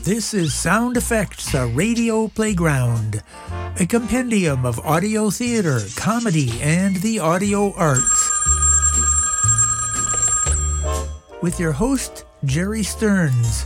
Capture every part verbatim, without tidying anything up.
This is Sound Effects, a radio playground, a compendium of audio theater, comedy, and the audio arts. With your host, Jerry Stearns.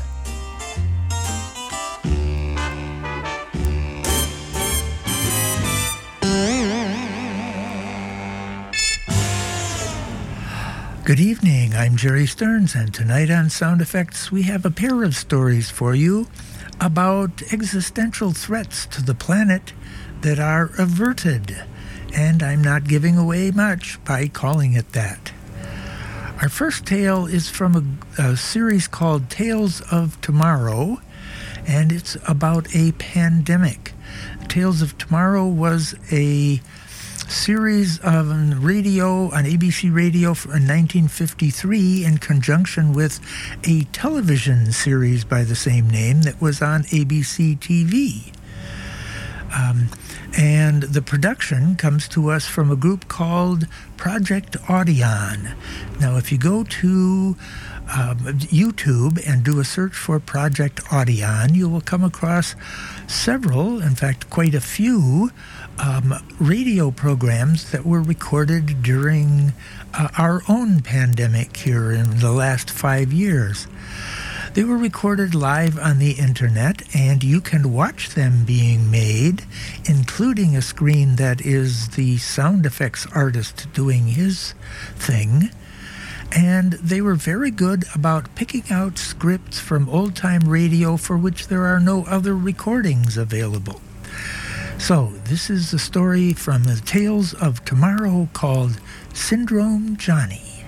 Good evening, I'm Jerry Stearns, and tonight on Sound Effects we have a pair of stories for you about existential threats to the planet that are averted, and I'm not giving away much by calling it that. Our first tale is from a, a series called Tales of Tomorrow, and it's about a pandemic. Tales of Tomorrow was a series of radio on A B C Radio in nineteen fifty-three in conjunction with a television series by the same name that was on A B C T V. Um, and the production comes to us from a group called Project Audion. Now, if you go to um, YouTube and do a search for Project Audion, you will come across several, in fact, quite a few, Um, radio programs that were recorded during uh, our own pandemic here in the last five years. They were recorded live on the internet, and you can watch them being made, including a screen that is the sound effects artist doing his thing. And they were very good about picking out scripts from old-time radio for which there are no other recordings available. So, this is a story from the Tales of Tomorrow called Syndrome Johnny.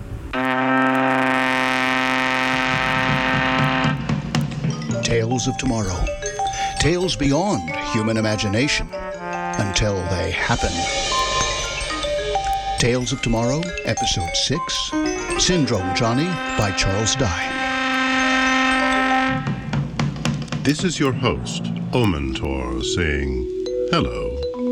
Tales of Tomorrow. Tales beyond human imagination until they happen. Tales of Tomorrow, Episode six, Syndrome Johnny by Charles Dye. This is your host, Omentor, saying hello.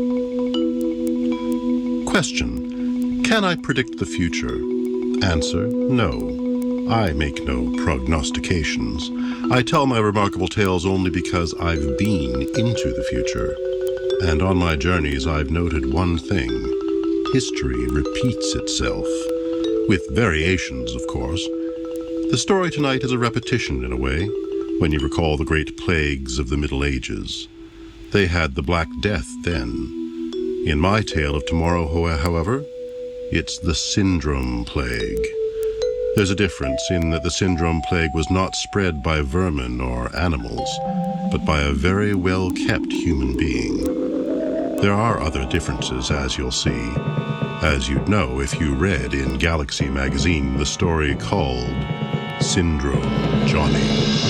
Question: can I predict the future? Answer: no. I make no prognostications. I tell my remarkable tales only because I've been into the future. And on my journeys I've noted one thing. History repeats itself. With variations, of course. The story tonight is a repetition in a way, when you recall the great plagues of the Middle Ages. They had the Black Death then. In my tale of tomorrow, however, it's the Syndrome Plague. There's a difference in that the Syndrome Plague was not spread by vermin or animals, but by a very well-kept human being. There are other differences, as you'll see, as you'd know if you read in Galaxy magazine the story called Syndrome Johnny.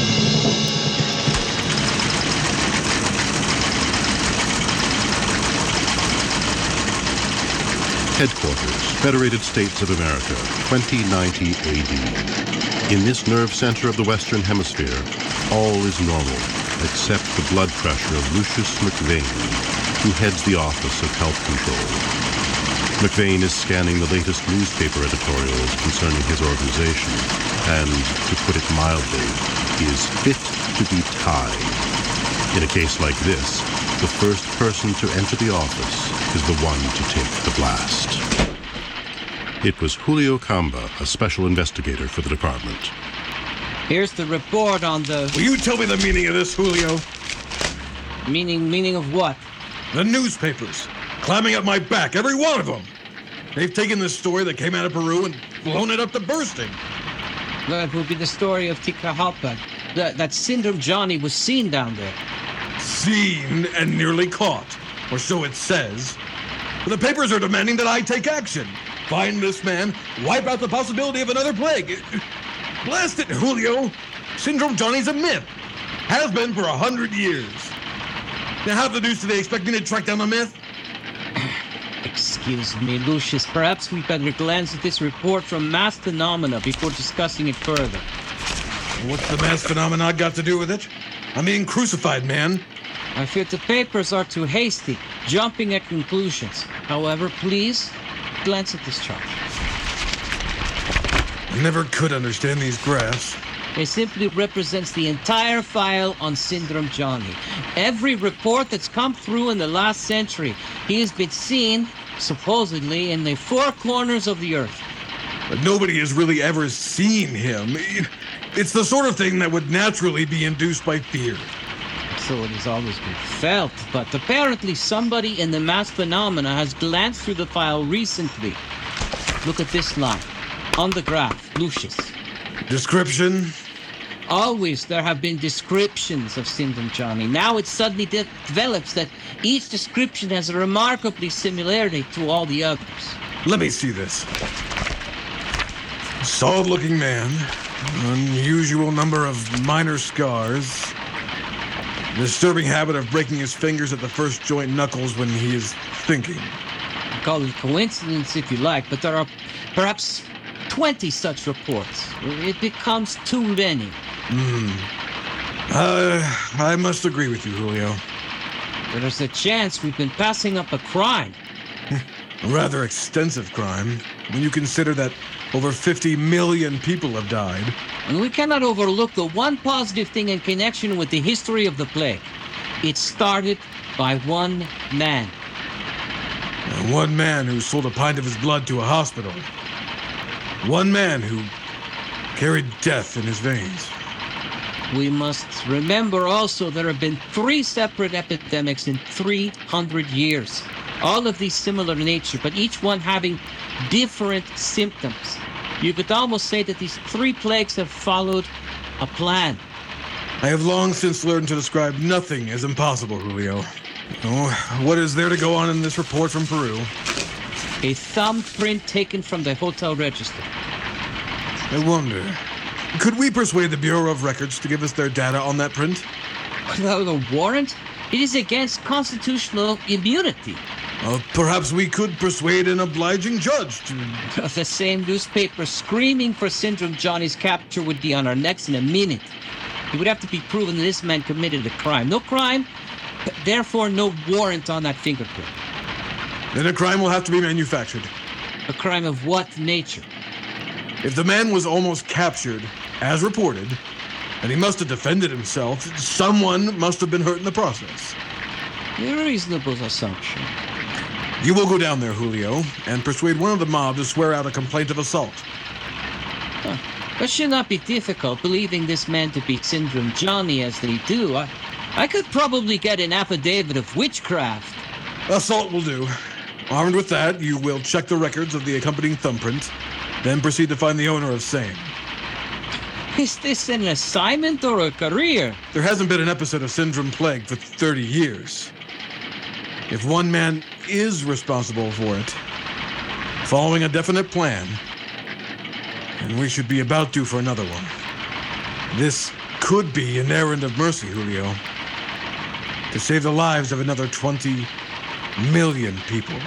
Headquarters, Federated States of America, twenty ninety A D. In this nerve center of the Western Hemisphere, all is normal, except the blood pressure of Lucius McVane, who heads the Office of Health Control. McVane is scanning the latest newspaper editorials concerning his organization, and, to put it mildly, is fit to be tied. In a case like this, the first person to enter the office is the one to take the blast. It was Julio Camba, a special investigator for the department. Here's the report on the... Will you tell me the meaning of this, Julio? Meaning, meaning of what? The newspapers. Climbing up my back, every one of them. They've taken this story that came out of Peru and blown it up to bursting. That would be the story of Ticajalpa. That, that Syndrome Johnny was seen down there. Seen and nearly caught, or so it says. The papers are demanding that I take action. Find this man, wipe out the possibility of another plague. Blast it, Julio. Syndrome Johnny's a myth. Has been for a hundred years. Now, how the deuce do they expect me to track down the myth? Excuse me, Lucius. Perhaps we better glance at this report from Mass Phenomena before discussing it further. What's the mass phenomena got to do with it? I'm being crucified, man. I fear the papers are too hasty, jumping at conclusions. However, please, glance at this chart. I never could understand these graphs. It simply represents the entire file on Syndrome Johnny. Every report that's come through in the last century, he has been seen, supposedly, in the four corners of the earth. But nobody has really ever seen him. It's the sort of thing that would naturally be induced by fear. So it has always been felt, but apparently somebody in the mass phenomena has glanced through the file recently. Look at this line. On the graph, Lucius. Description? Always there have been descriptions of Syndrome Johnny. Now it suddenly de- develops that each description has a remarkably similarity to all the others. Let me see this. Solid-looking man, unusual number of minor scars, disturbing habit of breaking his fingers at the first joint knuckles when he is thinking. Call it coincidence if you like, but there are perhaps twenty such reports. It becomes too many. Hmm. Uh, I must agree with you, Julio. There's a chance we've been passing up a crime. A rather extensive crime, when you consider that over fifty million people have died. And we cannot overlook the one positive thing in connection with the history of the plague. It started by one man. And one man who sold a pint of his blood to a hospital. One man who carried death in his veins. We must remember also there have been three separate epidemics in three hundred years. All of these similar in nature, but each one having different symptoms. You could almost say that these three plagues have followed a plan. I have long since learned to describe nothing as impossible, Julio. Oh, what is there to go on in this report from Peru? A thumbprint taken from the hotel register. I wonder, could we persuade the Bureau of Records to give us their data on that print? Without a warrant? It is against constitutional immunity. Uh, perhaps we could persuade an obliging judge to... The same newspaper screaming for Syndrome Johnny's capture would be on our necks in a minute. It would have to be proven that this man committed a crime. No crime, therefore no warrant on that fingerprint. Then a crime will have to be manufactured. A crime of what nature? If the man was almost captured, as reported, and he must have defended himself, someone must have been hurt in the process. A reasonable assumption. You will go down there, Julio, and persuade one of the mob to swear out a complaint of assault. Huh. That should not be difficult, believing this man to be Syndrome Johnny as they do. I, I could probably get an affidavit of witchcraft. Assault will do. Armed with that, you will check the records of the accompanying thumbprint, then proceed to find the owner of same. Is this an assignment or a career? There hasn't been an episode of Syndrome Plague for thirty years. If one man is responsible for it, following a definite plan, then we should be about due for another one. This could be an errand of mercy, Julio, to save the lives of another twenty million people.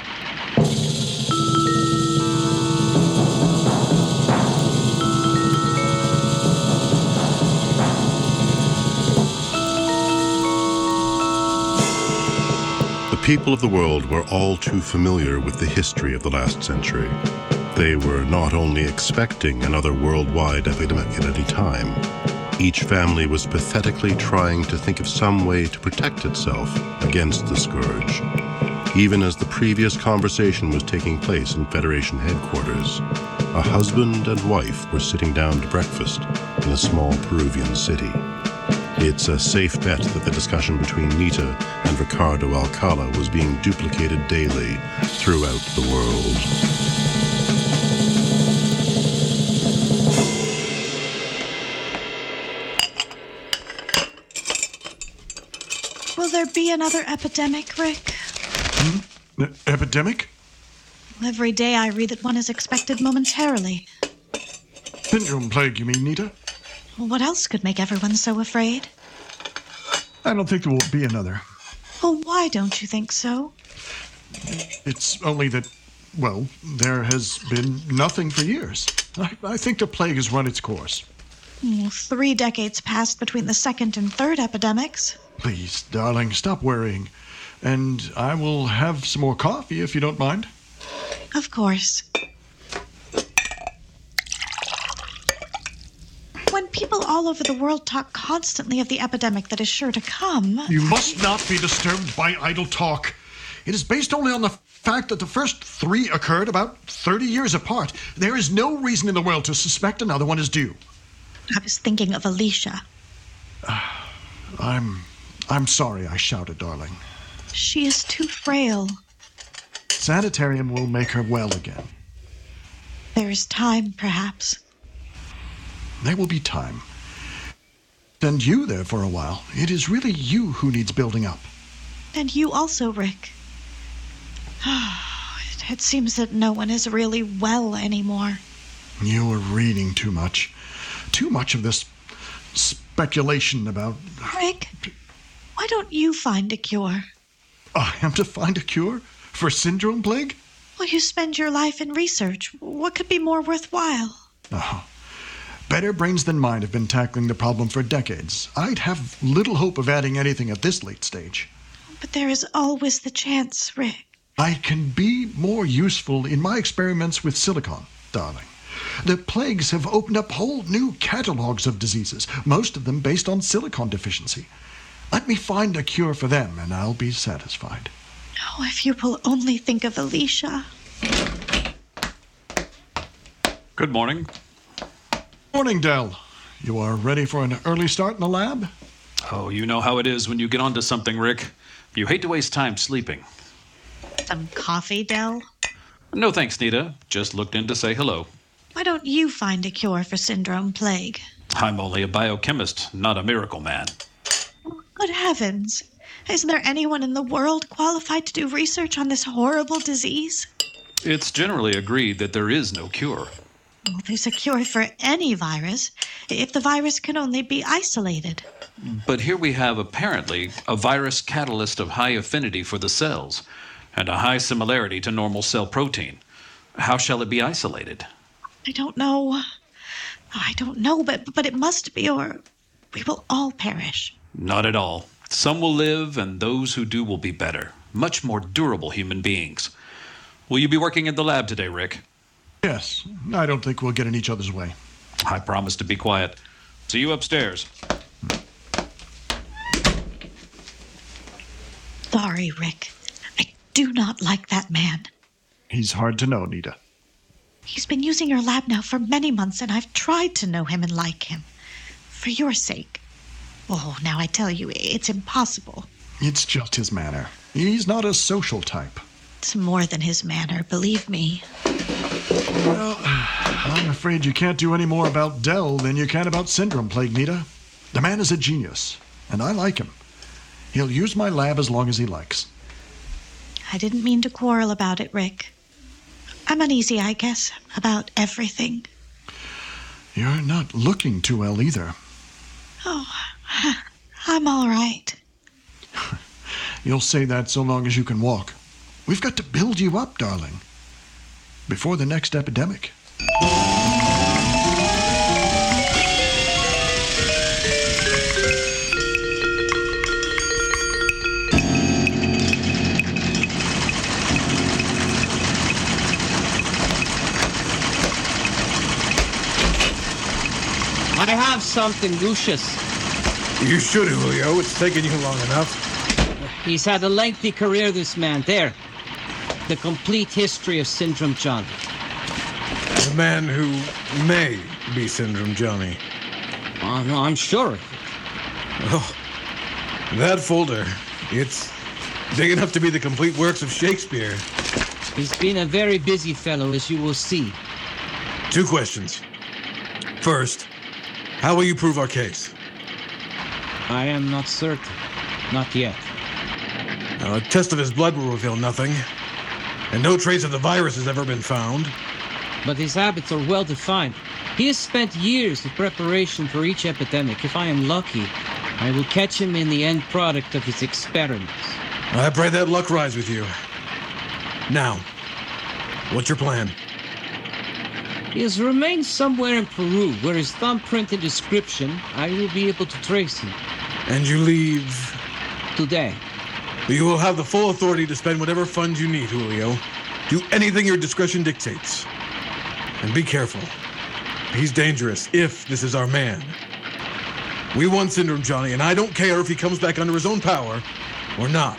The people of the world were all too familiar with the history of the last century. They were not only expecting another worldwide epidemic at any time, each family was pathetically trying to think of some way to protect itself against the scourge. Even as the previous conversation was taking place in Federation headquarters, a husband and wife were sitting down to breakfast in a small Peruvian city. It's a safe bet that the discussion between Nita and Ricardo Alcala was being duplicated daily throughout the world. Will there be another epidemic, Rick? Hmm? E- epidemic? Every day I read that one is expected momentarily. Syndrome plague, you mean, Nita? What else could make everyone so afraid? I don't think there will be another. Well, why don't you think so? It's only that, well, there has been nothing for years. I, I think the plague has run its course. Oh, three decades passed between the second and third epidemics. Please, darling, stop worrying. And I will have some more coffee if you don't mind. Of course. When people all over the world talk constantly of the epidemic that is sure to come. You must not be disturbed by idle talk. It is based only on the fact that the first three occurred about thirty years apart. There is no reason in the world to suspect another one is due. I was thinking of Alicia. Uh, I'm... I'm sorry I shouted, darling. She is too frail. Sanitarium will make her well again. There is time, perhaps. There will be time. Send you there for a while. It is really you who needs building up. And you also, Rick. It seems that no one is really well anymore. You are reading too much. Too much of this speculation about... Rick, why don't you find a cure? I am to find a cure for syndrome plague? Well, you spend your life in research. What could be more worthwhile? Oh, better brains than mine have been tackling the problem for decades. I'd have little hope of adding anything at this late stage. But there is always the chance, Rick. I can be more useful in my experiments with silicon, darling. The plagues have opened up whole new catalogs of diseases, most of them based on silicon deficiency. Let me find a cure for them, and I'll be satisfied. Oh, if you will only think of Alicia. Good morning. Morning, Dell. You are ready for an early start in the lab? Oh, you know how it is when you get onto something, Rick. You hate to waste time sleeping. Some coffee, Dell? No thanks, Nita. Just looked in to say hello. Why don't you find a cure for syndrome plague? I'm only a biochemist, not a miracle man. Oh, good heavens. Isn't there anyone in the world qualified to do research on this horrible disease? It's generally agreed that there is no cure. Well, there's a cure for any virus, if the virus can only be isolated. But here we have, apparently, a virus catalyst of high affinity for the cells, and a high similarity to normal cell protein. How shall it be isolated? I don't know. I don't know, but, but it must be, or we will all perish. Not at all. Some will live, and those who do will be better. Much more durable human beings. Will you be working in the lab today, Rick? Yes. I don't think we'll get in each other's way. I promise to be quiet. See you upstairs. Sorry, Rick. I do not like that man. He's hard to know, Nita. He's been using your lab now for many months, and I've tried to know him and like him. For your sake. Oh, now I tell you, it's impossible. It's just his manner. He's not a social type. It's more than his manner, believe me. Well, I'm afraid you can't do any more about Dell than you can about syndrome plague, Nita. The man is a genius, and I like him. He'll use my lab as long as he likes. I didn't mean to quarrel about it, Rick. I'm uneasy, I guess, about everything. You're not looking too well either. Oh, I'm all right. You'll say that so long as you can walk. We've got to build you up, darling. Before the next epidemic. I have something, Lucius. You should, Julio. It's taken you long enough. He's had a lengthy career, this man. There. The complete history of Syndrome Johnny. The man who may be Syndrome Johnny. Oh, no, I'm sure. Oh, that folder. It's big enough to be the complete works of Shakespeare. He's been a very busy fellow, as you will see. Two questions. First, how will you prove our case? I am not certain. Not yet. Now, a test of his blood will reveal nothing, and no trace of the virus has ever been found. But his habits are well defined. He has spent years of preparation for each epidemic. If I am lucky, I will catch him in the end product of his experiments. I pray that luck rise with you. Now, what's your plan? He has remained somewhere in Peru, where his thumbprint and description, I will be able to trace him. And you leave? Today. You will have the full authority to spend whatever funds you need, Julio. Do anything your discretion dictates. And be careful. He's dangerous if this is our man. We want Syndrome Johnny, and I don't care if he comes back under his own power or not.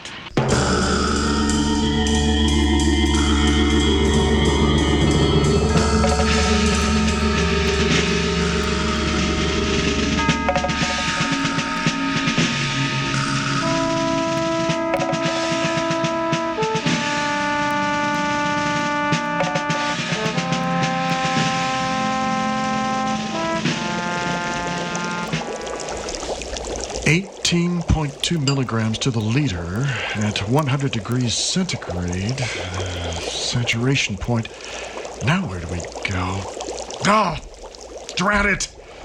eighteen point two milligrams to the liter at one hundred degrees centigrade. Uh, saturation point. Now where do we go? Oh, drat it!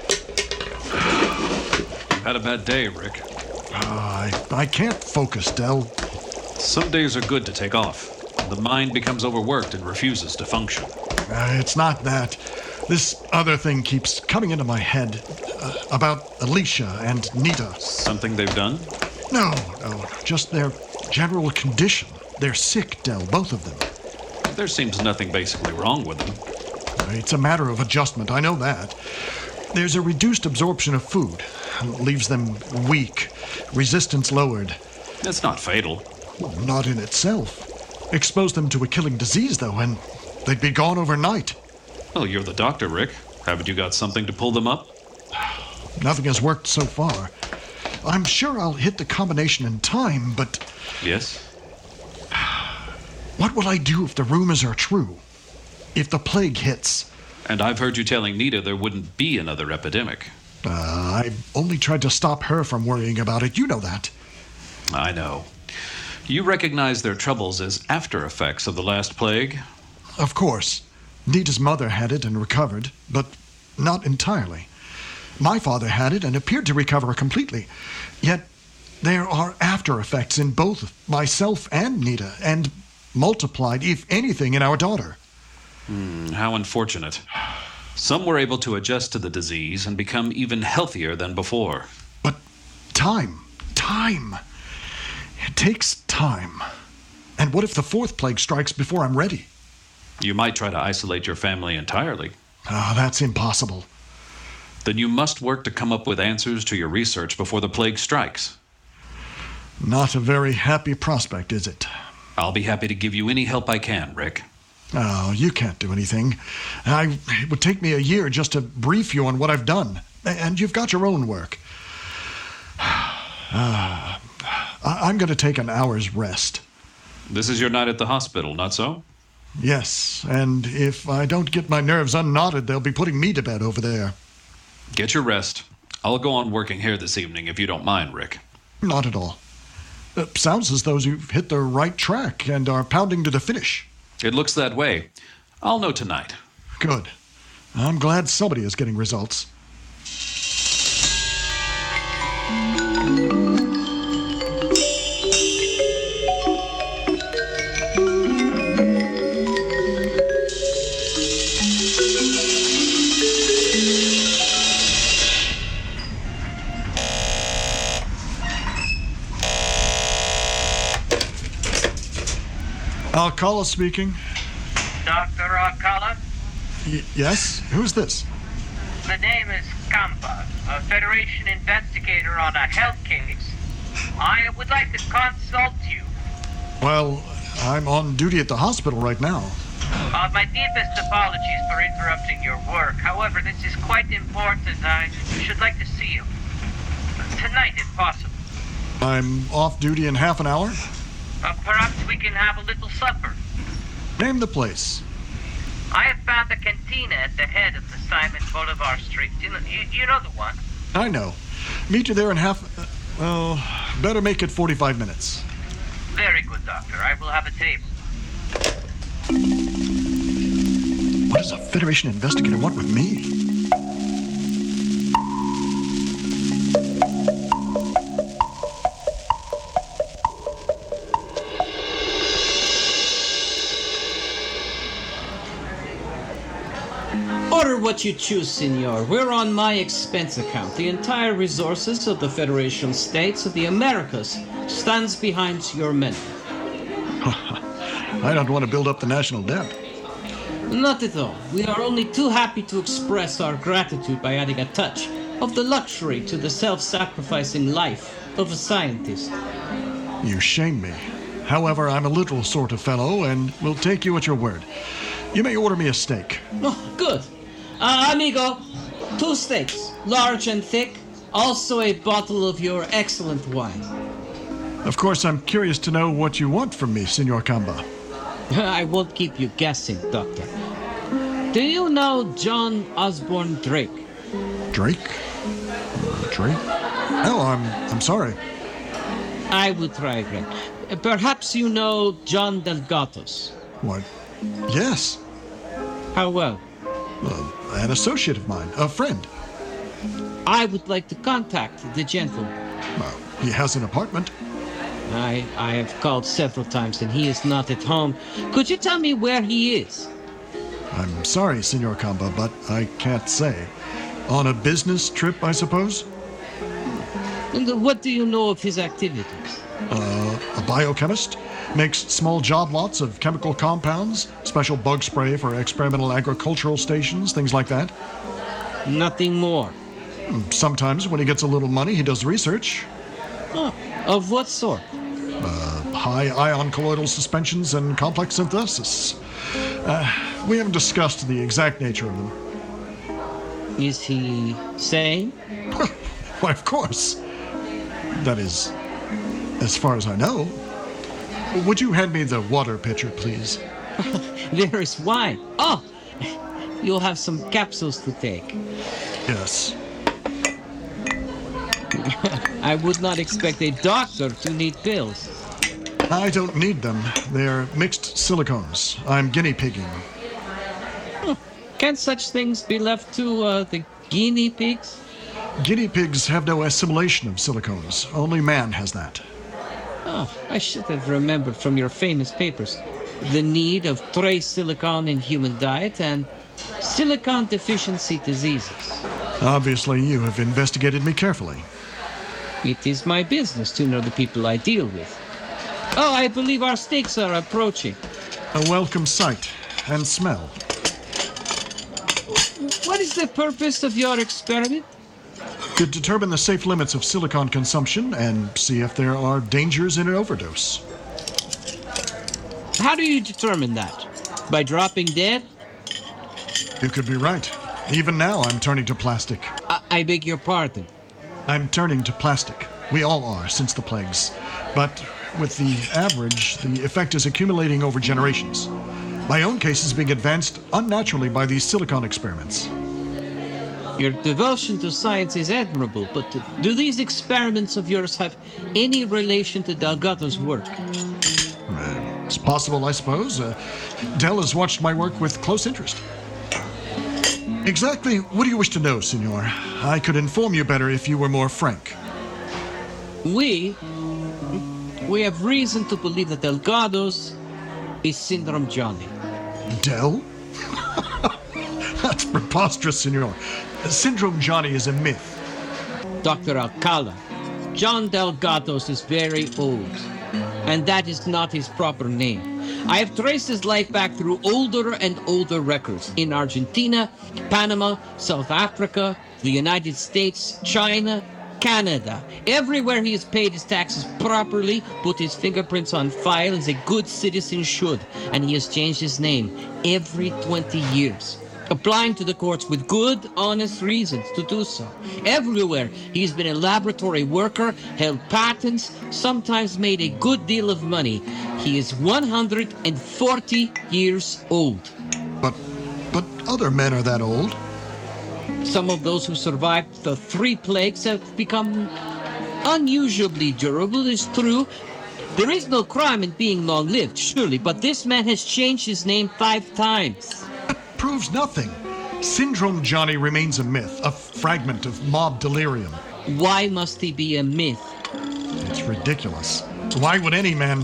You've had a bad day, Rick. Uh, I, I can't focus, Del. Some days are good to take off. The mind becomes overworked and refuses to function. Uh, it's not that. This other thing keeps coming into my head uh, about Alicia and Nita. Something they've done? No, no, just their general condition. They're sick, Del, both of them. There seems nothing basically wrong with them. It's a matter of adjustment, I know that. There's a reduced absorption of food. Leaves them weak, resistance lowered. It's not fatal. Well, not in itself. Expose them to a killing disease, though, and they'd be gone overnight. Well, you're the doctor, Rick. Haven't you got something to pull them up? Nothing has worked so far. I'm sure I'll hit the combination in time, but... Yes? What will I do if the rumors are true? If the plague hits? And I've heard you telling Nita there wouldn't be another epidemic. Uh, I only tried to stop her from worrying about it. You know that. I know. You recognize their troubles as after effects of the last plague? Of course. Nita's mother had it and recovered, but not entirely. My father had it and appeared to recover completely. Yet there are after effects in both myself and Nita, and multiplied, if anything, in our daughter. Hmm, how unfortunate. Some were able to adjust to the disease and become even healthier than before. But time, time. It takes time. And what if the fourth plague strikes before I'm ready? You might try to isolate your family entirely. Ah, oh, that's impossible. Then you must work to come up with answers to your research before the plague strikes. Not a very happy prospect, is it? I'll be happy to give you any help I can, Rick. Oh, you can't do anything. I, it would take me a year just to brief you on what I've done. And you've got your own work. Uh, I'm going to take an hour's rest. This is your night at the hospital, not so? Yes, and if I don't get my nerves unknotted, they'll be putting me to bed over there. Get your rest. I'll go on working here this evening if you don't mind, Rick. Not at all. Uh, sounds as though you've hit the right track and are pounding to the finish. It looks that way. I'll know tonight. Good. I'm glad somebody is getting results. Alcala speaking. Doctor Alcala? Y- yes? Who's this? The name is Campa, a Federation investigator on a health case. I would like to consult you. Well, I'm on duty at the hospital right now. Uh, my deepest apologies for interrupting your work. However, this is quite important. I should like to see you. Tonight, if possible. I'm off duty in half an hour? Uh, perhaps we can have a little supper. Name the place. I have found a cantina at the head of the Simon Bolivar Street. You know, you, you know the one? I know. Meet you there in half... Uh, well, better make it forty-five minutes. Very good, Doctor. I will have a table. What does a Federation investigator want with me? Order what you choose, senor. We're on my expense account. The entire resources of the Federation States of the Americas stands behind your menu. I don't want to build up the national debt. Not at all. We are only too happy to express our gratitude by adding a touch of the luxury to the self-sacrificing life of a scientist. You shame me. However, I'm a literal sort of fellow and will take you at your word. You may order me a steak. Oh, good. Uh, amigo, two steaks, large and thick. Also a bottle of your excellent wine. Of course, I'm curious to know what you want from me, Senor Kamba. I won't keep you guessing, Doctor. Do you know John Osborne Drake? Drake? Drake? No, I'm I'm sorry. I will try again. Perhaps you know John Delgados. What? Yes. How well? Uh, an associate of mine, a friend. I would like to contact the gentleman. Well, he has an apartment. I I have called several times and he is not at home. Could you tell me where he is? I'm sorry, Senor Kamba, but I can't say. On a business trip, I suppose? And what do you know of his activities? Uh, a biochemist. Makes small job lots of chemical compounds, special bug spray for experimental agricultural stations, things like that. Nothing more. Sometimes when he gets a little money, he does research. Oh, of what sort? Uh, high ion colloidal suspensions and complex synthesis. Uh, we haven't discussed the exact nature of them. Is he sane? Why, of course. That is, as far as I know. Would you hand me the water pitcher, please? There is wine. Oh, you'll have some capsules to take. Yes. I would not expect a doctor to need pills. I don't need them. They're mixed silicones. I'm guinea pigging. Huh. Can such things be left to uh, the guinea pigs? Guinea pigs have no assimilation of silicones. Only man has that. Oh, I should have remembered from your famous papers the need of trace silicon in human diet and silicon deficiency diseases. Obviously, you have investigated me carefully. It is my business to know the people I deal with. Oh, I believe our steaks are approaching. A welcome sight and smell. What is the purpose of your experiment? To determine the safe limits of silicon consumption and see if there are dangers in an overdose. How do you determine that? By dropping dead? You could be right. Even now, I'm turning to plastic. I, I beg your pardon. I'm turning to plastic. We all are, since the plagues. But with the average, the effect is accumulating over generations. My own case is being advanced unnaturally by these silicon experiments. Your devotion to science is admirable, but do these experiments of yours have any relation to Delgado's work? Uh, it's possible, I suppose. Uh, Del has watched my work with close interest. Exactly what do you wish to know, Senor? I could inform you better if you were more frank. We... We have reason to believe that Delgado's is Syndrome Johnny. Del? That's preposterous, Senor. Syndrome Johnny is a myth. Doctor Alcala, John Delgados is very old, and that is not his proper name. I have traced his life back through older and older records in Argentina, Panama, South Africa, the United States, China, Canada. Everywhere he has paid his taxes properly, put his fingerprints on file as a good citizen should, and he has changed his name every twenty years. Applying to the courts with good, honest reasons to do so. Everywhere, he's been a laboratory worker, held patents, sometimes made a good deal of money. He is one hundred forty years old. But, but other men are that old. Some of those who survived the three plagues have become unusually durable, it's true. There is no crime in being long-lived, surely, but this man has changed his name five times. Proves nothing. Syndrome Johnny remains a myth, a fragment of mob delirium. Why must he be a myth? It's ridiculous. Why would any man...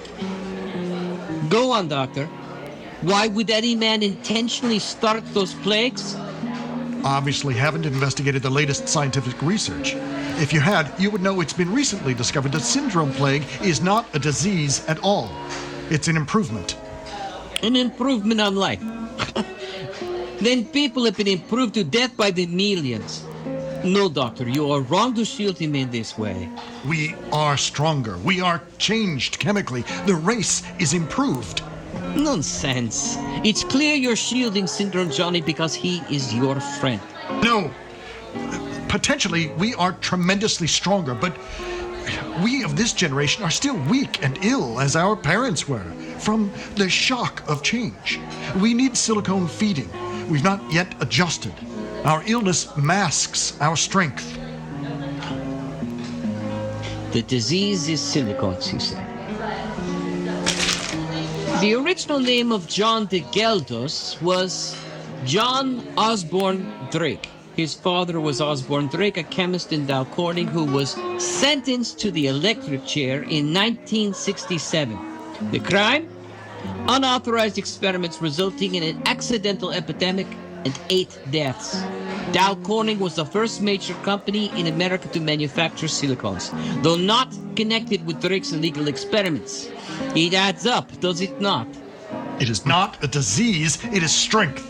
Go on, Doctor. Why would any man intentionally start those plagues? Obviously haven't investigated the latest scientific research. If you had, you would know it's been recently discovered that syndrome plague is not a disease at all. It's an improvement. An improvement on life. Then people have been improved to death by the millions. No, Doctor, you are wrong to shield him in this way. We are stronger. We are changed chemically. The race is improved. Nonsense. It's clear you're shielding Syndrome Johnny because he is your friend. No. Potentially, we are tremendously stronger, but we of this generation are still weak and ill as our parents were from the shock of change. We need silicone feeding. We've not yet adjusted. Our illness masks our strength. The disease is silicones, you say. The original name of John de Geldos was John Osborne Drake. His father was Osborne Drake, a chemist in Dow Corning who was sentenced to the electric chair in nineteen sixty-seven. The crime? Unauthorized experiments resulting in an accidental epidemic and eight deaths. Dow Corning was the first major company in America to manufacture silicones, though not connected with Drake's illegal experiments. It adds up, does it not? It is not a disease, it is strength.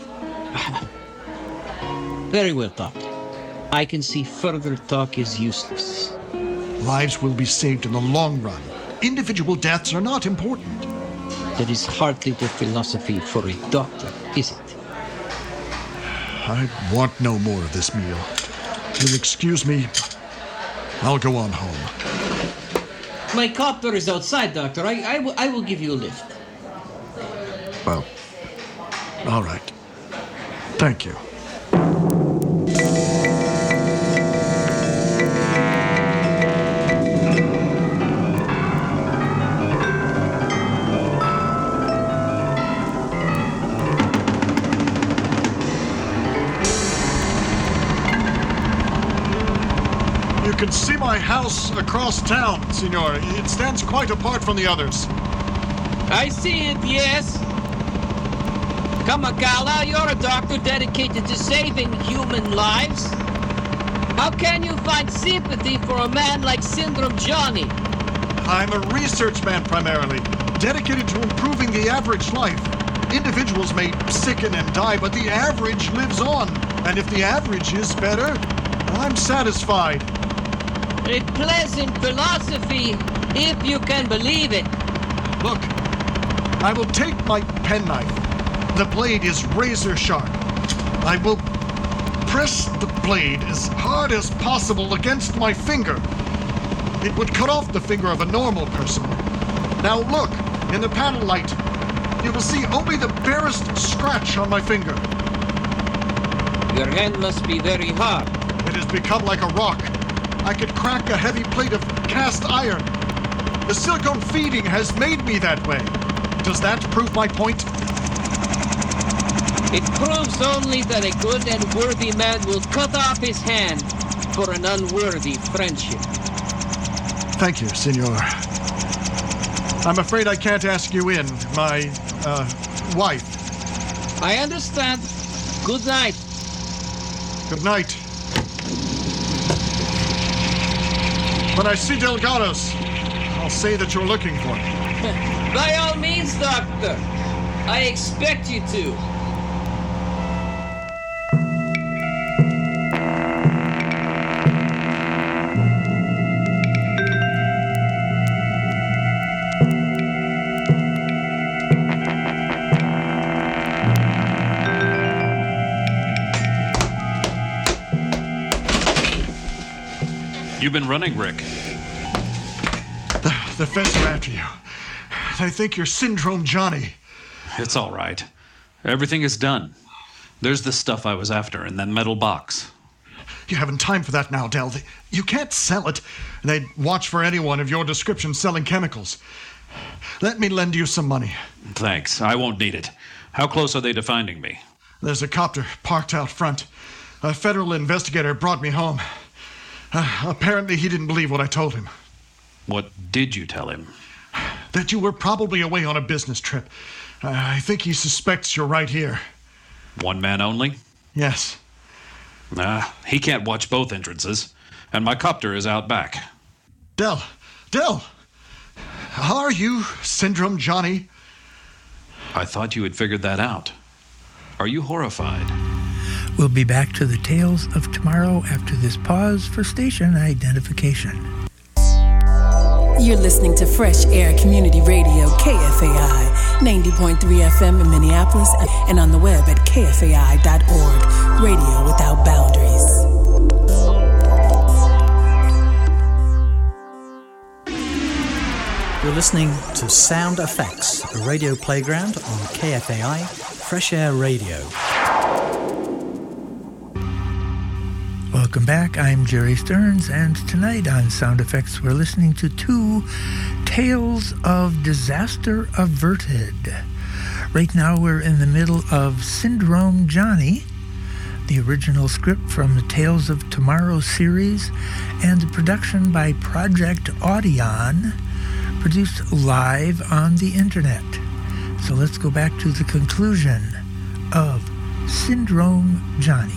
Very well, Doctor. I can see further talk is useless. Lives will be saved in the long run. Individual deaths are not important. That is hardly the philosophy for a doctor, is it? I want no more of this meal. You'll excuse me. I'll go on home. My copter is outside, Doctor. I, I, w- I will give you a lift. Well, all right. Thank you. You can see my house across town, Signor. It stands quite apart from the others. I see it, yes. Kamakawa, you're a doctor dedicated to saving human lives. How can you find sympathy for a man like Syndrome Johnny? I'm a research man primarily, dedicated to improving the average life. Individuals may sicken and die, but the average lives on. And if the average is better, I'm satisfied. A pleasant philosophy, if you can believe it. Look, I will take my penknife. The blade is razor sharp. I will press the blade as hard as possible against my finger. It would cut off the finger of a normal person. Now look, in the panel light, you will see only the barest scratch on my finger. Your hand must be very hard. It has become like a rock. I could crack a heavy plate of cast iron. The silicone feeding has made me that way. Does that prove my point? It proves only that a good and worthy man will cut off his hand for an unworthy friendship. Thank you, Signor. I'm afraid I can't ask you in. My, uh, wife. I understand. Good night. Good night. When I see Delgados, I'll say that you're looking for me. By all means, Doctor. I expect you to. You've been running, Rick. The, the feds are after you. They think you're Syndrome Johnny. It's all right. Everything is done. There's the stuff I was after in that metal box. You haven't time for that now, Del. You can't sell it. They'd watch for anyone of your description selling chemicals. Let me lend you some money. Thanks. I won't need it. How close are they to finding me? There's a copter parked out front. A federal investigator brought me home. Uh, apparently he didn't believe what I told him. What did you tell him? That you were probably away on a business trip. Uh, I think he suspects you're right here. One man only? Yes. Ah, he can't watch both entrances. And my copter is out back. Del! Del! Are you Syndrome Johnny? I thought you had figured that out. Are you horrified? We'll be back to the Tales of Tomorrow after this pause for station identification. You're listening to Fresh Air Community Radio, K F A I, ninety point three F M in Minneapolis, and on the web at K F A I dot org. Radio without boundaries. You're listening to Sound Effects, a radio playground on K F A I, Fresh Air Radio. Welcome back. I'm Jerry Stearns, and tonight on Sound Effects, we're listening to two Tales of Disaster Averted. Right now, we're in the middle of Syndrome Johnny, the original script from the Tales of Tomorrow series, and the production by Project Audion, produced live on the internet. So let's go back to the conclusion of Syndrome Johnny.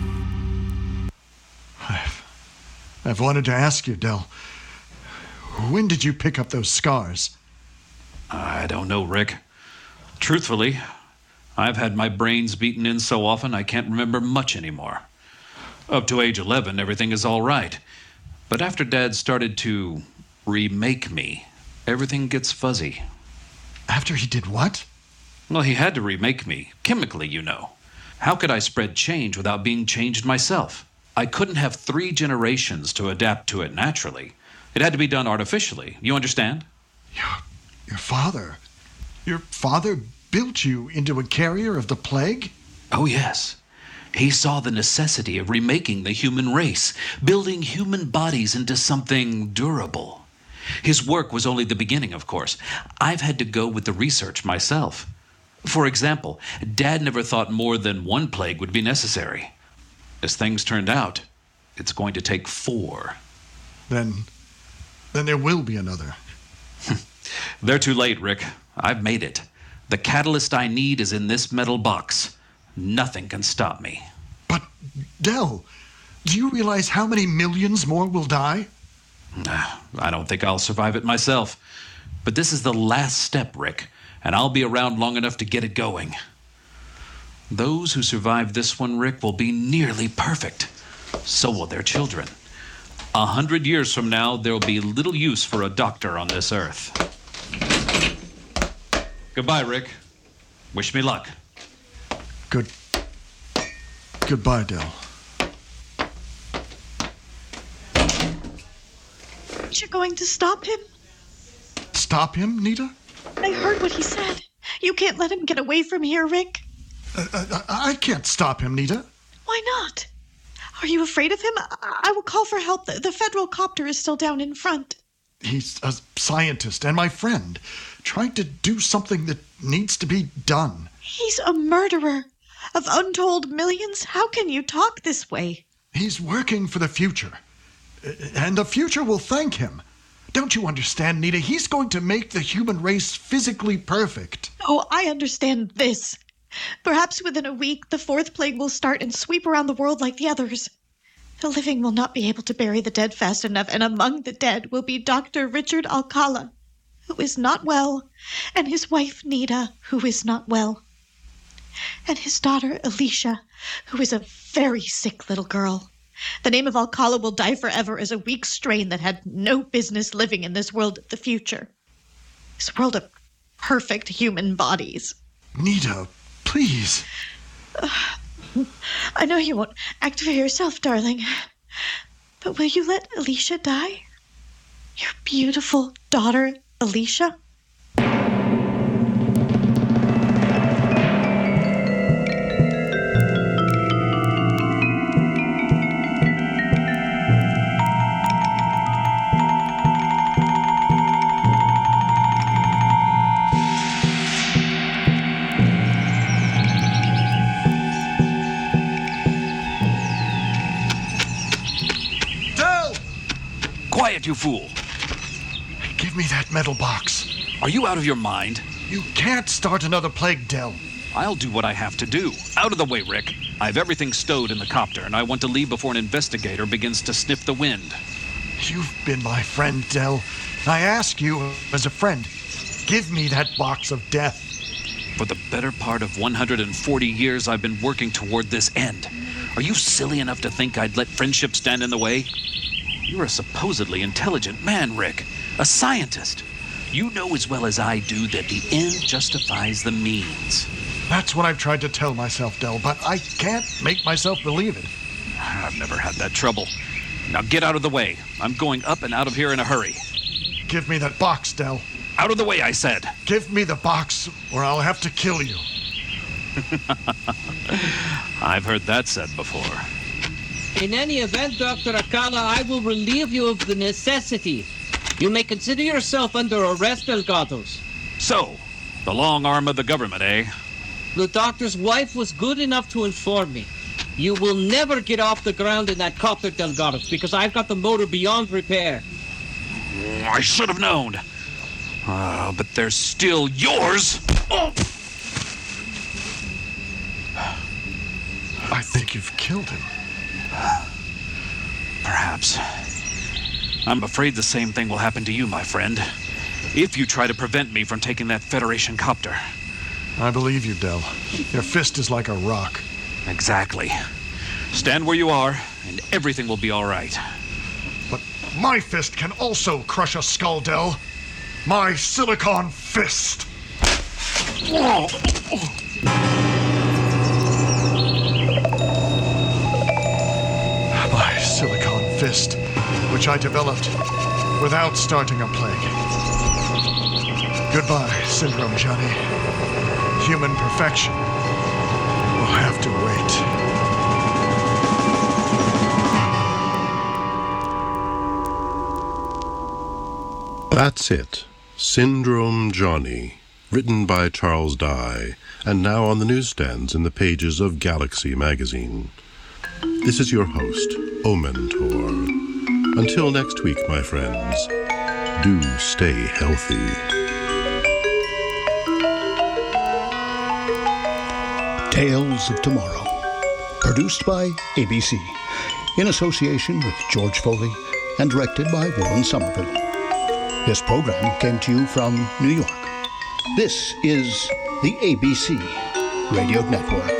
I've, I've wanted to ask you, Del, when did you pick up those scars? I don't know, Rick. Truthfully, I've had my brains beaten in so often I can't remember much anymore. Up to age eleven, everything is all right. But after Dad started to remake me, everything gets fuzzy. After he did what? Well, he had to remake me, chemically, you know. How could I spread change without being changed myself? I couldn't have three generations to adapt to it naturally. It had to be done artificially. You understand? Your, your father... Your father built you into a carrier of the plague? Oh, yes. He saw the necessity of remaking the human race, building human bodies into something durable. His work was only the beginning, of course. I've had to go with the research myself. For example, Dad never thought more than one plague would be necessary. As things turned out, it's going to take four. Then, then there will be another. They're too late, Rick. I've made it. The catalyst I need is in this metal box. Nothing can stop me. But, Del, do you realize how many millions more will die? I don't think I'll survive it myself. But this is the last step, Rick, and I'll be around long enough to get it going. Those who survive this one, Rick, will be nearly perfect. So will their children. A hundred years from now, there will be little use for a doctor on this earth. Goodbye, Rick. Wish me luck. Good. Goodbye, Del. You're going to stop him? Stop him, Nita? I heard what he said. You can't let him get away from here, Rick. Uh, uh, I can't stop him, Nita. Why not? Are you afraid of him? I, I will call for help. The, the federal copter is still down in front. He's a scientist and my friend, trying to do something that needs to be done. He's a murderer of untold millions. How can you talk this way? He's working for the future, and the future will thank him. Don't you understand, Nita? He's going to make the human race physically perfect. Oh, I understand this. Perhaps within a week, the fourth plague will start and sweep around the world like the others. The living will not be able to bury the dead fast enough, and among the dead will be Doctor Richard Alcala, who is not well, and his wife, Nita, who is not well, and his daughter, Alicia, who is a very sick little girl. The name of Alcala will die forever as a weak strain that had no business living in this world of the future. This world of perfect human bodies. Nita, please. Uh, I know you won't act for yourself, darling. But will you let Alicia die? Your beautiful daughter, Alicia? Quiet, you fool! Give me that metal box. Are you out of your mind? You can't start another plague, Del. I'll do what I have to do. Out of the way, Rick. I've everything stowed in the copter, and I want to leave before an investigator begins to sniff the wind. You've been my friend, Del. I ask you, as a friend, give me that box of death. For the better part of one hundred forty years, I've been working toward this end. Are you silly enough to think I'd let friendship stand in the way? You're a supposedly intelligent man, Rick. A scientist. You know as well as I do that the end justifies the means. That's what I've tried to tell myself, Del, but I can't make myself believe it. I've never had that trouble. Now get out of the way. I'm going up and out of here in a hurry. Give me that box, Del. Out of the way, I said. Give me the box, or I'll have to kill you. I've heard that said before. In any event, Doctor Akala, I will relieve you of the necessity. You may consider yourself under arrest, Delgados. So, the long arm of the government, eh? The doctor's wife was good enough to inform me. You will never get off the ground in that copter, Delgados, because I've got the motor beyond repair. I should have known. Uh, but they're still yours. Oh! I think you've killed him. Perhaps. I'm afraid the same thing will happen to you, my friend, if you try to prevent me from taking that Federation copter. I believe you, Del. Your fist is like a rock. Exactly. Stand where you are, and everything will be all right. But my fist can also crush a skull, Del. My silicon fist. Oh. My silicon fist, which I developed without starting a plague. Goodbye, Syndrome Johnny. Human perfection will have to wait. That's it. Syndrome Johnny, written by Charles Dye, and now on the newsstands in the pages of Galaxy magazine. This is your host, Omentor. Until next week, my friends, do stay healthy. Tales of Tomorrow, produced by A B C, in association with George Foley and directed by Warren Somerville. This program came to you from New York. This is the A B C Radio Network.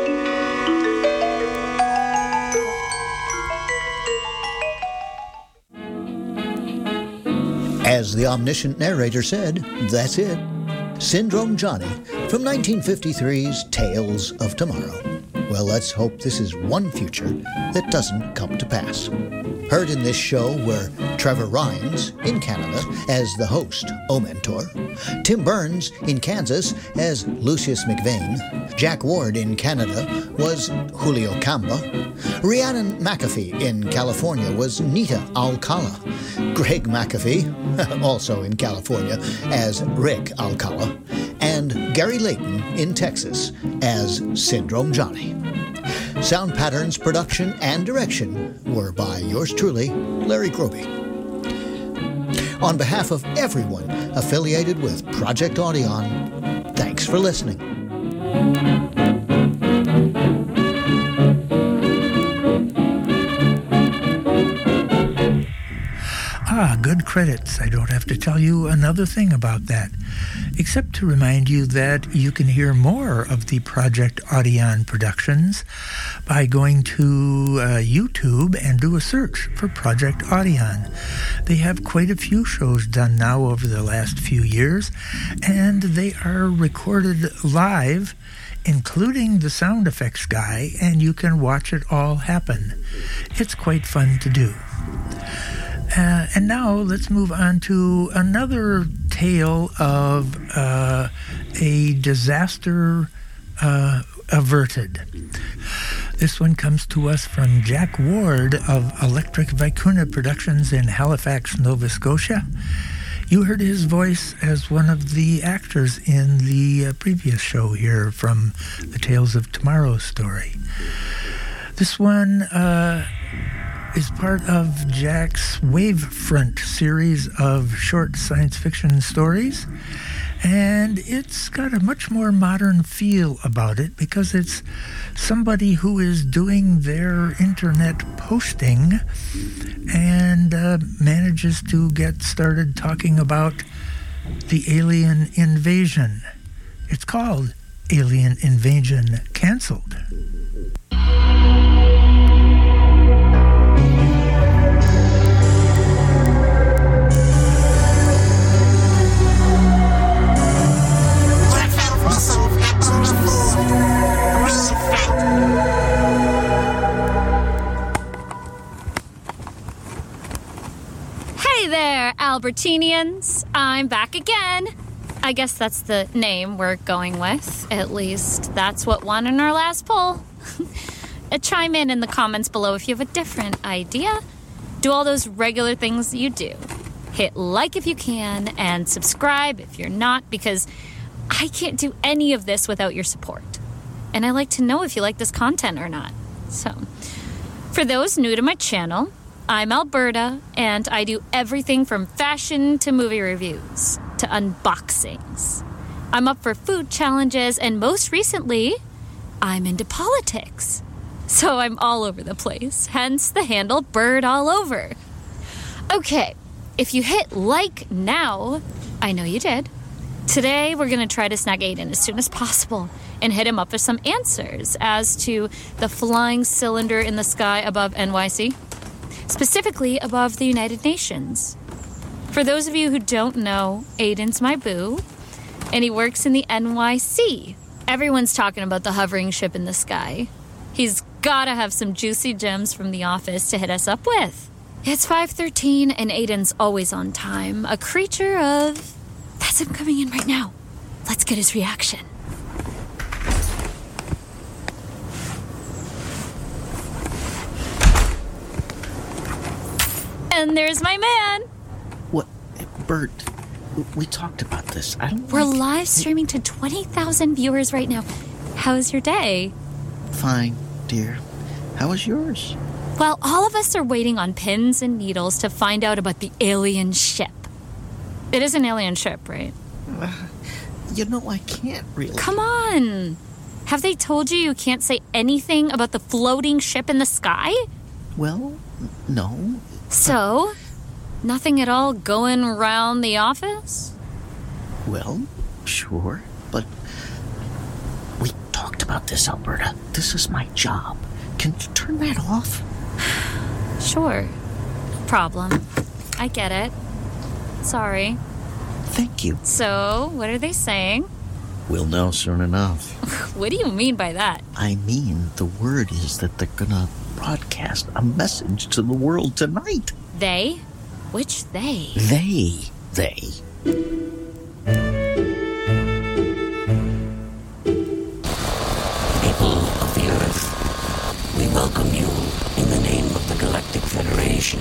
As the omniscient narrator said, that's it. Syndrome Johnny from nineteen fifty-three's Tales of Tomorrow. Well, let's hope this is one future that doesn't come to pass. Heard in this show were Trevor Rhines in Canada as the host, Omentor, Tim Burns in Kansas as Lucius McVeigh, Jack Ward in Canada was Julio Camba, Rhiannon McAfee in California was Nita Alcala, Greg McAfee, also in California, as Rick Alcala, and Gary Layton in Texas as Syndrome Johnny. Sound patterns, production, and direction were by yours truly, Larry Groby. On behalf of everyone affiliated with Project Audion, thanks for listening. Ah, good credits. I don't have to tell you another thing about that, except to remind you that you can hear more of the Project Audion productions by going to uh, YouTube and do a search for Project Audion. They have quite a few shows done now over the last few years, and they are recorded live, including the sound effects guy, and you can watch it all happen. It's quite fun to do. Uh, and now let's move on to another tale of uh, a disaster uh, averted. This one comes to us from Jack Ward of Electric Vicuna Productions in Halifax, Nova Scotia. You heard his voice as one of the actors in the uh, previous show here from the Tales of Tomorrow story. This one uh, is part of Jack's Wavefront series of short science fiction stories, and it's got a much more modern feel about it because it's somebody who is doing their internet posting and uh, manages to get started talking about the alien invasion. It's called Alien Invasion Cancelled. Hey there, Albertinians. I'm back again. I guess that's the name we're going with. At least that's what won in our last poll. uh, chime in in the comments below if you have a different idea. Do all those regular things that you do. Hit like if you can, and subscribe if you're not, because I can't do any of this without your support. And I like to know if you like this content or not. So, for those new to my channel, I'm Alberta, and I do everything from fashion to movie reviews to unboxings. I'm up for food challenges, and most recently, I'm into politics. So I'm all over the place, hence the handle Bird All Over. Okay, if you hit like now, I know you did. Today, we're going to try to snag Aiden as soon as possible and hit him up with some answers as to the flying cylinder in the sky above N Y C, specifically above the United Nations. For those of you who don't know, Aiden's my boo, and he works in the N Y C. Everyone's talking about the hovering ship in the sky. He's gotta have some juicy gems from the office to hit us up with. It's five thirteen, and Aiden's always on time, a creature of... That's him coming in right now. Let's get his reaction. And there's my man. What? Bert, we talked about this. I don't We're like... live streaming to twenty thousand viewers right now. How's your day? Fine, dear. How was yours? Well, all of us are waiting on pins and needles to find out about the alien ship. It is an alien ship, right? Uh, you know, I can't really... Come on! Have they told you you can't say anything about the floating ship in the sky? Well, no. So, nothing at all going around the office? Well, sure, but we talked about this, Alberta. This is my job. Can you turn that off? Sure. Problem. I get it. Sorry. Thank you. So, what are they saying? We'll know soon enough. What do you mean by that? I mean, the word is that they're gonna broadcast a message to the world tonight. They? Which they? They. They. People of the Earth, we welcome you in the name of the Galactic Federation.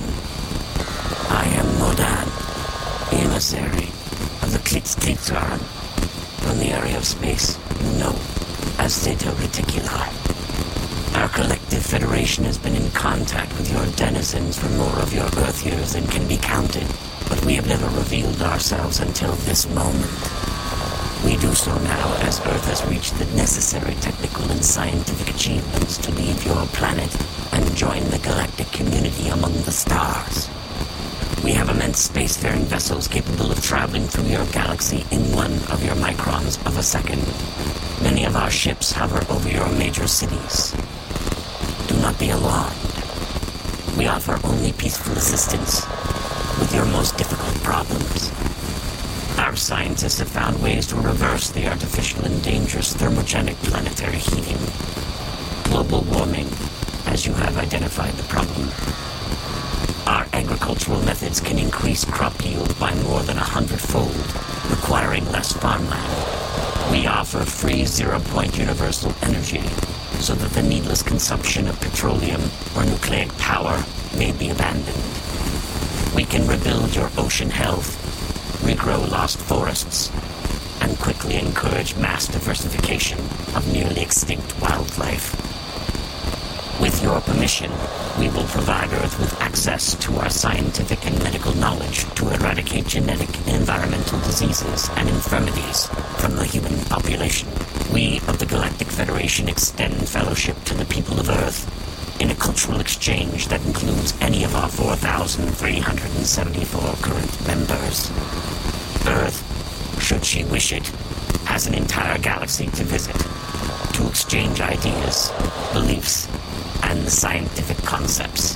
I am Modan, emissary of the Klitz-Klitzaran, from the area of space known as Zeta Reticuli. Our collective federation has been in contact with your denizens for more of your Earth years than can be counted, but we have never revealed ourselves until this moment. We do so now as Earth has reached the necessary technical and scientific achievements to leave your planet and join the galactic community among the stars. We have immense spacefaring vessels capable of traveling through your galaxy in one of your microns of a second. Many of our ships hover over your major cities. Do not be alarmed. We offer only peaceful assistance with your most difficult problems. Our scientists have found ways to reverse the artificial and dangerous thermogenic planetary heating. Global warming, as you have identified the problem. Our agricultural methods can increase crop yield by more than a hundredfold, requiring less farmland. We offer free zero-point universal energy, so that the needless consumption of petroleum or nucleic power may be abandoned. We can rebuild your ocean health, regrow lost forests, and quickly encourage mass diversification of nearly extinct wildlife. With your permission, we will provide Earth with access to our scientific and medical knowledge to eradicate genetic and environmental diseases and infirmities from the human population. We of the Galactic Federation extend fellowship to the people of Earth in a cultural exchange that includes any of our four thousand three hundred seventy-four current members. Earth, should she wish it, has an entire galaxy to visit, to exchange ideas, beliefs, and scientific concepts.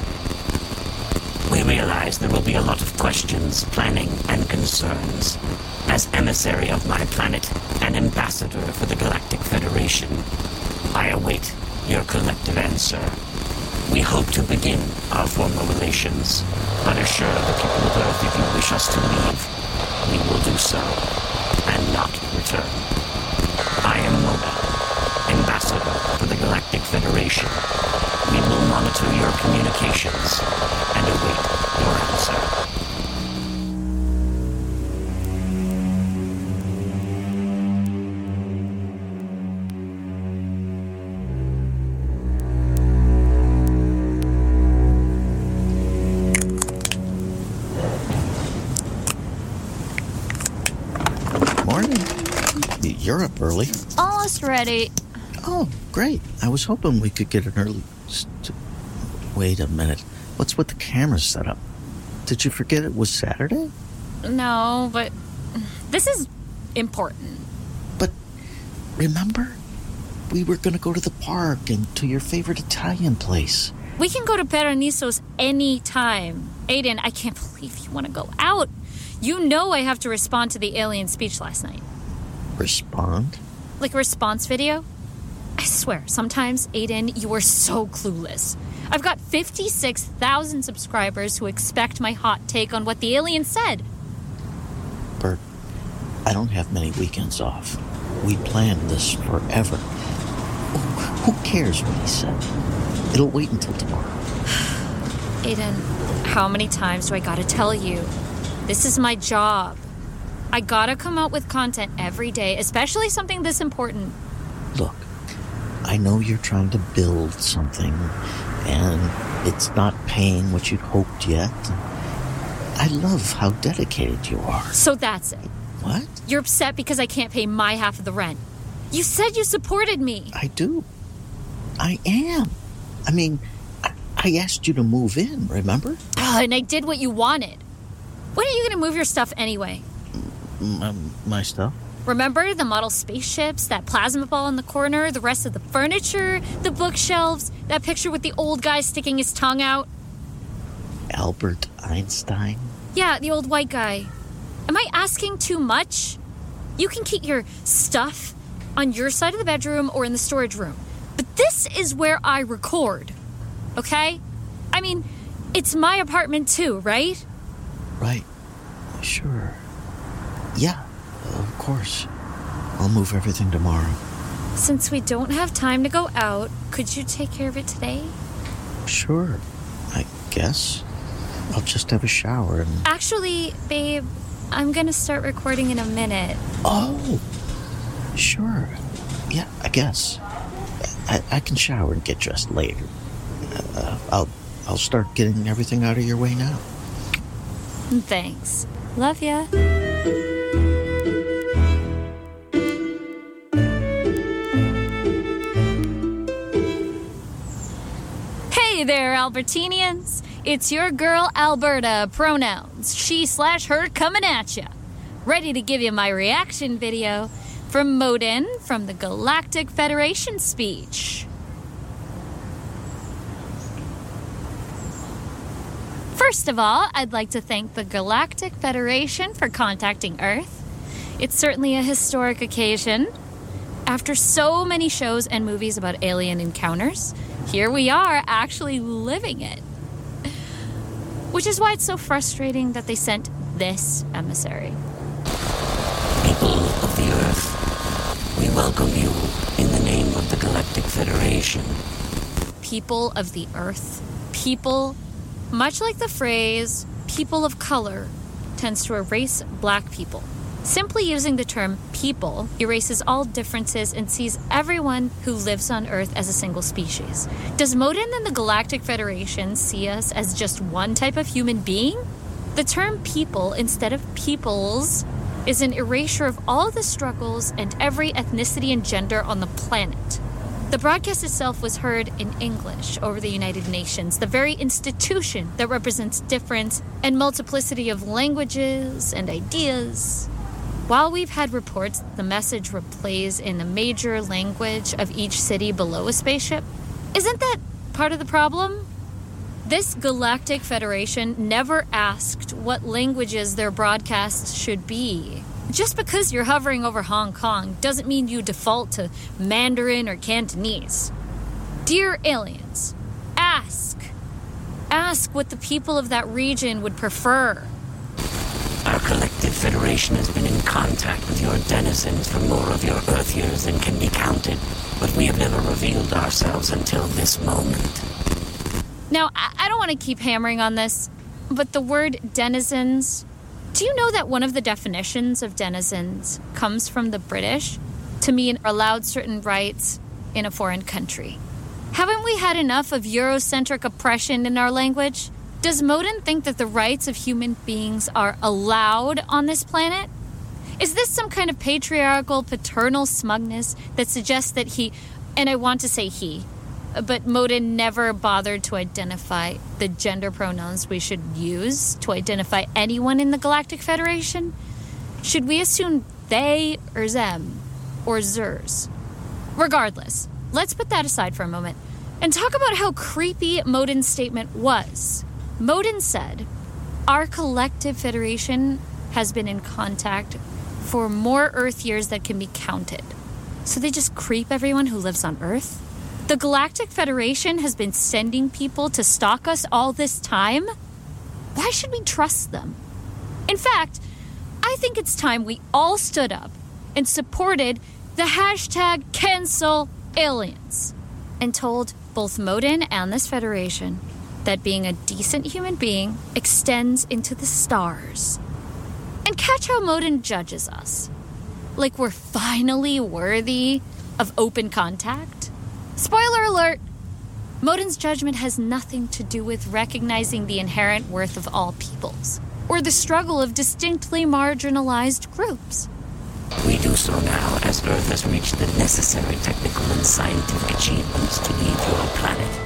We realize there will be a lot of questions, planning, and concerns. As emissary of my planet and ambassador for the Galactic Federation, I await your collective answer. We hope to begin our formal relations, but assure the people of Earth if you wish us to leave, we will do so, and not return. I am Moda, Ambassador for the Galactic Federation. We will monitor your communications and await your answer. You're up early. Almost ready. Oh, great. I was hoping we could get an early... St- Wait a minute. What's with the camera setup? Did you forget it was Saturday? No, but this is important. But remember? We were going to go to the park and to your favorite Italian place. We can go to Paradiso's any time. Aiden, I can't believe you want to go out. You know I have to respond to the alien speech last night. Respond? Like a response video? I swear, sometimes, Aiden, you are so clueless. I've got fifty-six thousand subscribers who expect my hot take on what the alien said. Bert, I don't have many weekends off. We planned this forever. Who cares what he said? It'll wait until tomorrow. Aiden, how many times do I gotta tell you? This is my job. I gotta come out with content every day, especially something this important. Look, I know you're trying to build something, and it's not paying what you'd hoped yet. I love how dedicated you are. So that's it. What? You're upset because I can't pay my half of the rent. You said you supported me. I do. I am. I mean, I, I asked you to move in, remember? Oh, and I did what you wanted. When are you gonna move your stuff anyway? My, my stuff? Remember the model spaceships, that plasma ball in the corner, the rest of the furniture, the bookshelves, that picture with the old guy sticking his tongue out? Albert Einstein? Yeah, the old white guy. Am I asking too much? You can keep your stuff on your side of the bedroom or in the storage room. But this is where I record, okay? I mean, it's my apartment too, right? Right. Sure. Yeah, of course. I'll move everything tomorrow. Since we don't have time to go out, could you take care of it today? Sure, I guess. I'll just have a shower and... Actually, babe, I'm gonna start recording in a minute. Oh, sure. Yeah, I guess. I, I can shower and get dressed later. Uh, I'll, I'll start getting everything out of your way now. Thanks. Love ya. Hey there, Albertinians. It's your girl, Alberta, pronouns she slash her coming at ya. Ready to give you my reaction video from Modin from the Galactic Federation speech. First of all, I'd like to thank the Galactic Federation for contacting Earth. It's certainly a historic occasion. After so many shows and movies about alien encounters, here we are actually living it. Which is why it's so frustrating that they sent this emissary. People of the Earth, we welcome you in the name of the Galactic Federation. People of the Earth. People, much like the phrase, people of color, tends to erase black people. Simply using the term people erases all differences and sees everyone who lives on Earth as a single species. Does Modin and the Galactic Federation see us as just one type of human being? The term people instead of peoples is an erasure of all the struggles and every ethnicity and gender on the planet. The broadcast itself was heard in English over the United Nations, the very institution that represents difference and multiplicity of languages and ideas. While we've had reports that the message replays in a major language of each city below a spaceship, isn't that part of the problem? This Galactic Federation never asked what languages their broadcasts should be. Just because you're hovering over Hong Kong doesn't mean you default to Mandarin or Cantonese. Dear aliens, ask. Ask what the people of that region would prefer. Our collective federation has been in contact with your denizens for more of your Earth years than can be counted, but we have never revealed ourselves until this moment. Now, I, I don't want to keep hammering on this, but the word denizens... Do you know that one of the definitions of denizens comes from the British to mean allowed certain rights in a foreign country? Haven't we had enough of Eurocentric oppression in our language? Does Modin think that the rights of human beings are allowed on this planet? Is this some kind of patriarchal, paternal smugness that suggests that he, and I want to say he, but Modin never bothered to identify the gender pronouns we should use to identify anyone in the Galactic Federation? Should we assume they or them or zers? Regardless, let's put that aside for a moment and talk about how creepy Modin's statement was. Modin said, our collective federation has been in contact for more Earth years that can be counted. So they just creep everyone who lives on Earth? The Galactic Federation has been sending people to stalk us all this time? Why should we trust them? In fact, I think it's time we all stood up and supported the hashtag cancel aliens and told both Modin and this federation that being a decent human being extends into the stars. And catch how Modin judges us. Like we're finally worthy of open contact. Spoiler alert! Modin's judgment has nothing to do with recognizing the inherent worth of all peoples, or the struggle of distinctly marginalized groups. We do so now as Earth has reached the necessary technical and scientific achievements to leave your planet.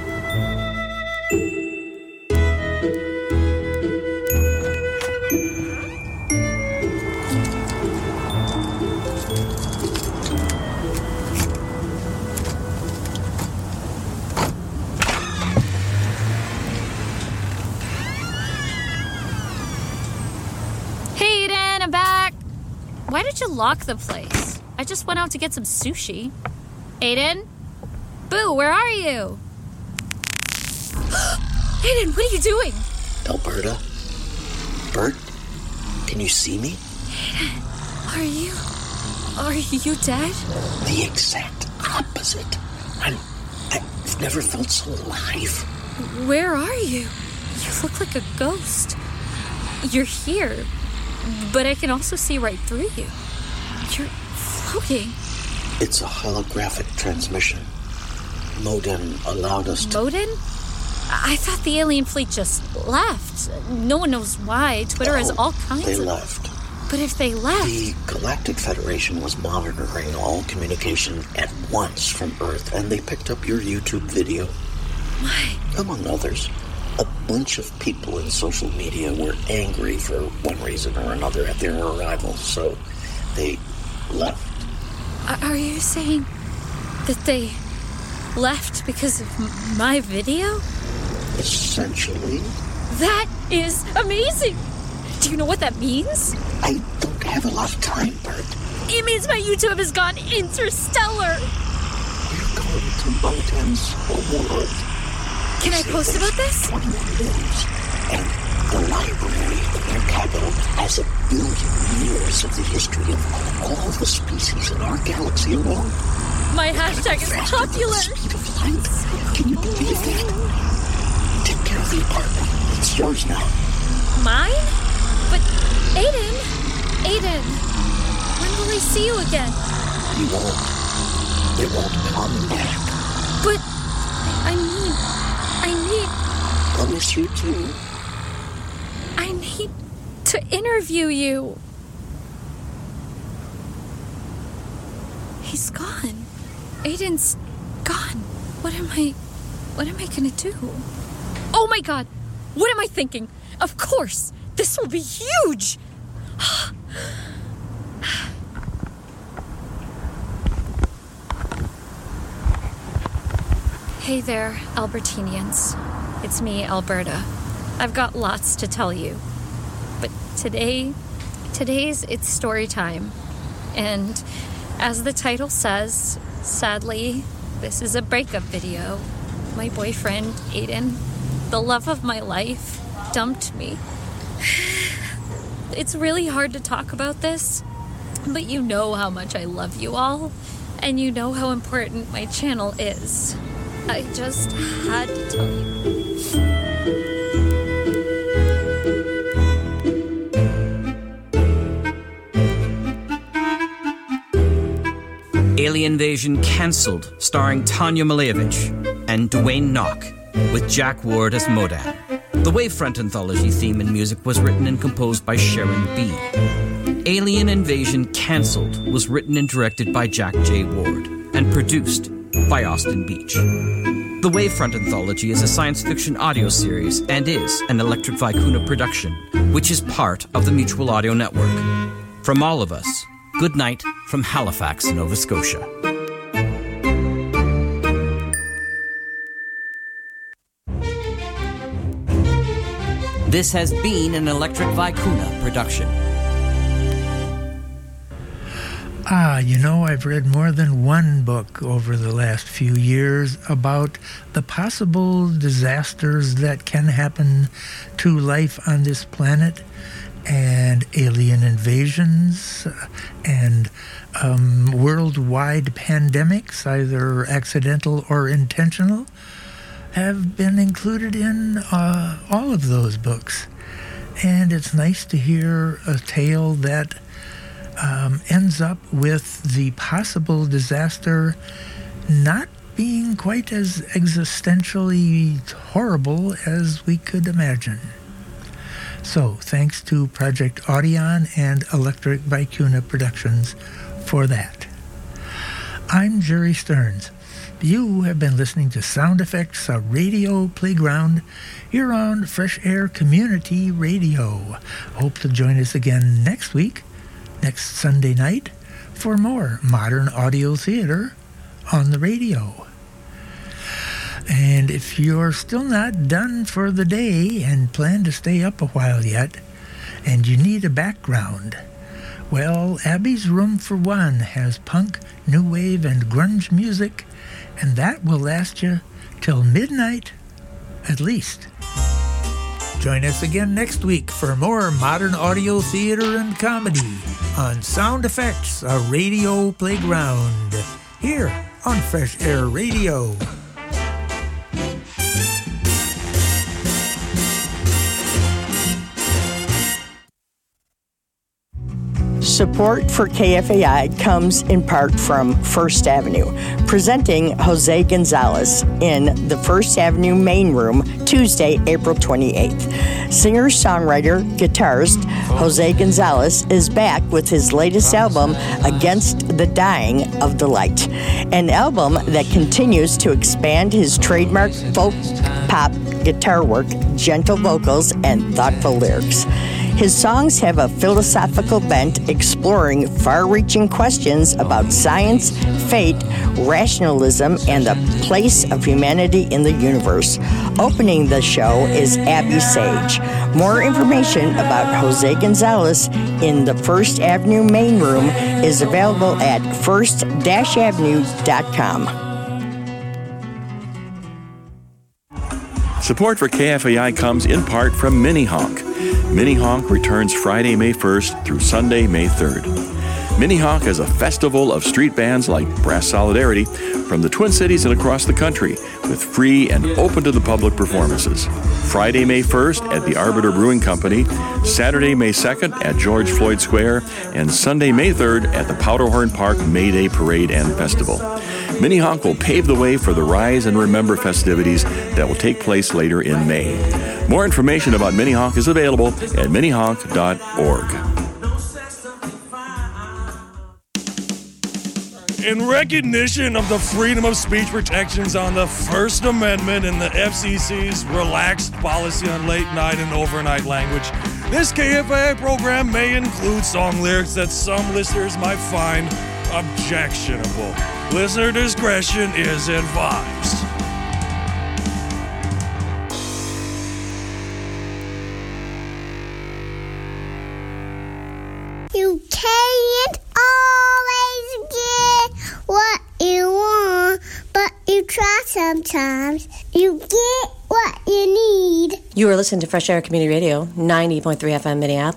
Why did you lock the place? I just went out to get some sushi. Aiden? Boo, where are you? Aiden, what are you doing? Alberta? Bert? Can you see me? Aiden, are you... Are you dead? The exact opposite. I'm... I've never felt so alive. Where are you? You look like a ghost. You're here. But I can also see right through you. You're floating. It's a holographic transmission. Modin allowed us to... Modin? I thought the alien fleet just left. No one knows why. Twitter oh, has all kinds they of... They left. But if they left... The Galactic Federation was monitoring all communication at once from Earth, and they picked up your YouTube video. Why? Among others. A bunch of people in social media were angry for one reason or another at their arrival, so they left. Are you saying that they left because of my video? Essentially. That is amazing! Do you know what that means? I don't have a lot of time, Bert. It means my YouTube has gone interstellar! We're going to Modin's world. Can I post about this? twenty-one years, and the library of their capital has a billion years of the history of all the species in our galaxy alone. My hashtag is popular. The speed of light. Can you believe that? Take care of the apartment. It's yours now. Mine? But Aiden, Aiden, when will I see you again? You won't. It won't come back. But I mean. I need... I miss you too. I need to interview you. He's gone. Aiden's gone. What am I... What am I gonna do? Oh my god! What am I thinking? Of course! This will be huge! Hey there, Albertinians. It's me, Alberta. I've got lots to tell you. But today, today's it's story time. And as the title says, sadly, this is a breakup video. My boyfriend, Aiden, the love of my life, dumped me. It's really hard to talk about this, but you know how much I love you all, and you know how important my channel is. I just had to tell you. Alien Invasion cancelled, starring Tanya Malevich and Dwayne Knock, with Jack Ward as Modan. The Wavefront anthology theme and music was written and composed by Sharon B. Alien Invasion Cancelled was written and directed by Jack J. Ward and produced by Austin Beach. The Wavefront anthology is a science fiction audio series and is an Electric Vicuna production, which is part of the Mutual Audio Network. From all of us, good night from Halifax, Nova Scotia. This has been an Electric Vicuna production. Ah, you know, I've read more than one book over the last few years about the possible disasters that can happen to life on this planet, and alien invasions, and um, worldwide pandemics, either accidental or intentional, have been included in uh, all of those books. And it's nice to hear a tale that um, ends up with the possible disaster not being quite as existentially horrible as we could imagine. So, thanks to Project Audion and Electric Vicuna Productions for that. I'm Jerry Stearns. You have been listening to Sound Effects, a radio playground here on Fresh Air Community Radio. Hope to join us again next week, next Sunday night, for more modern audio theater on the radio. And if you're still not done for the day and plan to stay up a while yet, and you need a background, well, Abby's Room for One has punk, new wave, and grunge music, and that will last you till midnight, at least. Join us again next week for more modern audio theater and comedy on Sound Effects, a radio playground, here on Fresh Air Radio. Support for K F A I comes in part from First Avenue, presenting Jose Gonzalez in the First Avenue Main Room, Tuesday, April twenty-eighth. Singer-songwriter, guitarist Jose Gonzalez is back with his latest album, Against the Dying of the Light, an album that continues to expand his trademark folk pop guitar work, gentle vocals, and thoughtful lyrics. His songs have a philosophical bent, exploring far-reaching questions about science, fate, rationalism, and the place of humanity in the universe. Opening the show is Abby Sage. More information about Jose Gonzalez in the First Avenue Main Room is available at first avenue dot com. Support for K F A I comes in part from Mini Honk. Mini Honk returns Friday, May first through Sunday, May third. Mini Honk is a festival of street bands like Brass Solidarity from the Twin Cities and across the country, with free and open to the public performances. Friday, May first at the Arbiter Brewing Company, Saturday, May second at George Floyd Square, and Sunday, May third at the Powderhorn Park May Day Parade and Festival. Mini Honk will pave the way for the Rise and Remember festivities that will take place later in May. More information about Mini Honk is available at mini honk dot org. In recognition of the freedom of speech protections on the First Amendment and the F C C's relaxed policy on late night and overnight language, this K F A I program may include song lyrics that some listeners might find objectionable. Listener discretion is advised. You can't always get what you want, but you try sometimes. You get what you need. You are listening to Fresh Air Community Radio, ninety point three F M Minneapolis.